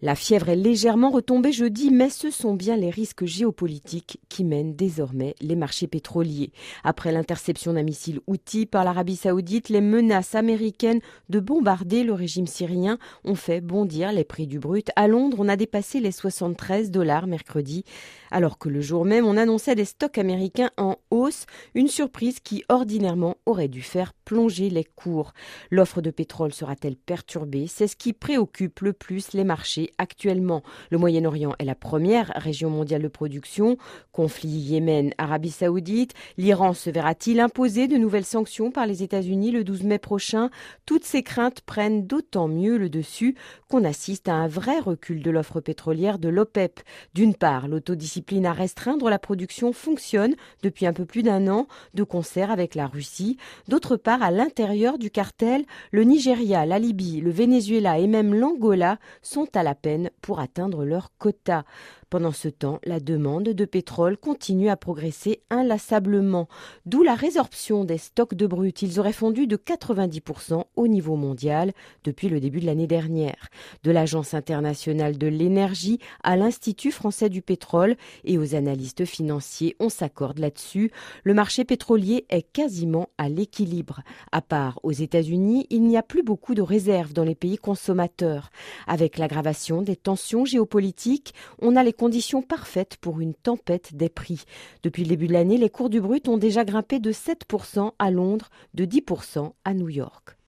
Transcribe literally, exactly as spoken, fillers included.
La fièvre est légèrement retombée jeudi, mais ce sont bien les risques géopolitiques qui mènent désormais les marchés pétroliers. Après l'interception d'un missile Houthi par l'Arabie Saoudite, les menaces américaines de bombarder le régime syrien ont fait bondir les prix du brut. À Londres, on a dépassé les soixante-treize dollars mercredi, alors que le jour même, on annonçait des stocks américains en hausse, une surprise qui ordinairement aurait dû faire plonger les cours. L'offre de pétrole sera-t-elle perturbée? C'est ce qui préoccupe le plus les marchés actuellement. Le Moyen-Orient est la première région mondiale de production. Conflit Yémen, Arabie Saoudite. L'Iran se verra-t-il imposer de nouvelles sanctions par les États-Unis le douze mai prochain? Toutes ces craintes prennent d'autant mieux le dessus qu'on assiste à un vrai recul de l'offre pétrolière de l'OPEP. D'une part, l'autodiscipline à restreindre la production fonctionne depuis un peu plus d'un an, de concert avec la Russie. D'autre part, à l'intérieur du cartel, le Nigeria, la Libye, le Venezuela et même l'Angola sont à la peine pour atteindre leurs quotas. Pendant ce temps, la demande de pétrole continue à progresser inlassablement, d'où la résorption des stocks de brut. Ils auraient fondu de quatre-vingt-dix pour cent au niveau mondial depuis le début de l'année dernière. De l'Agence internationale de l'énergie à l'Institut français du pétrole et aux analystes financiers, on s'accorde là-dessus. Le marché pétrolier est quasiment à l'équilibre. À part aux États-Unis, il n'y a plus beaucoup de réserves dans les pays consommateurs. Avec l'aggravation des tensions géopolitiques, on a les conditions parfaites pour une tempête des prix. Depuis le début de l'année, les cours du brut ont déjà grimpé de sept pour cent à Londres, de dix pour cent à New York.